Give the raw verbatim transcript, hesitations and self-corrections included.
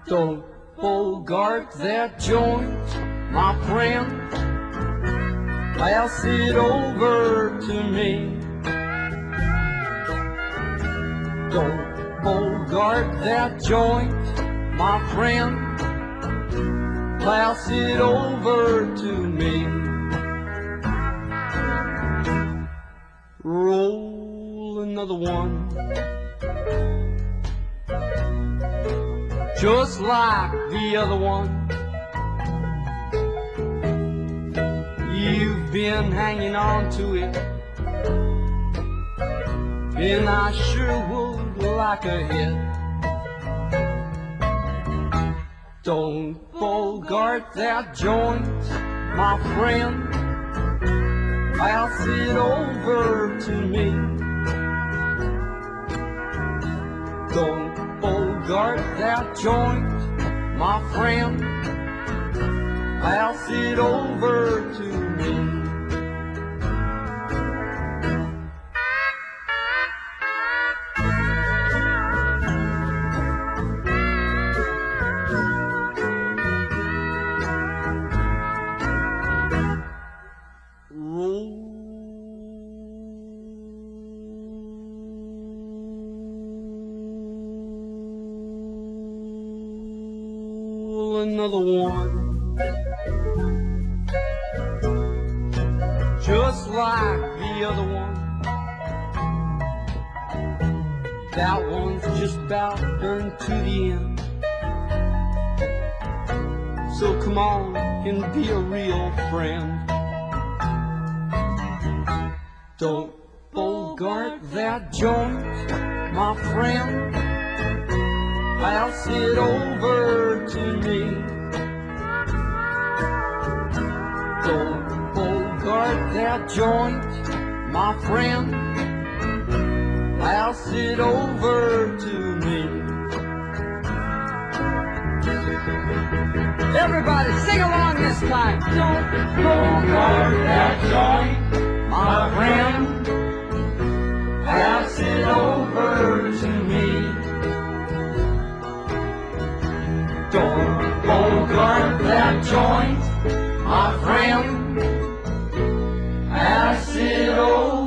Don't bogart that joint, my friend. Pass it over to me. Don't bogart that joint, my friend. Pass it over to me. Roll another one, just like the other one. You've been hanging on to it, and I sure would like a hit. Don't bogart that joint, my friend. Pass it over to me. Don't bogart that joint, my friend. Pass it over to me. Roll another one, just like the other one. That one's just about done to the end. So come on and be a real friend. Don't bogart that joint, my friend. Pass it over to me. Don't bogart that joint, my friend. Pass it over to me. Everybody sing along this time. Don't bogart that joint, my friend. Pass it over to me. Don't bogart that joint, my friend. Pass it over.